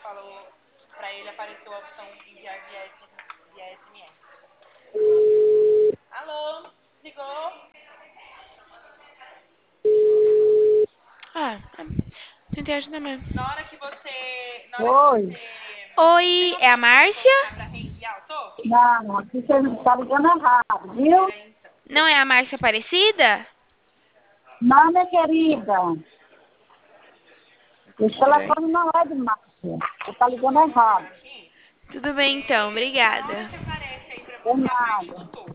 falou pra ele, apareceu a opção enviar via SMS. Alô? Ligou? Tentei ajudar mesmo. Na hora que você... Oi. Oi, é a Márcia? Pra reenviar o token? Não, aqui você está ligando errado, viu? Peraí, então. Não é a Márcia Aparecida? Não, minha querida. Esse telefone não é de Márcia. Você está ligando errado. Tudo bem então, Na hora obrigada. que aparece aí pra Por você a parte do nada. token.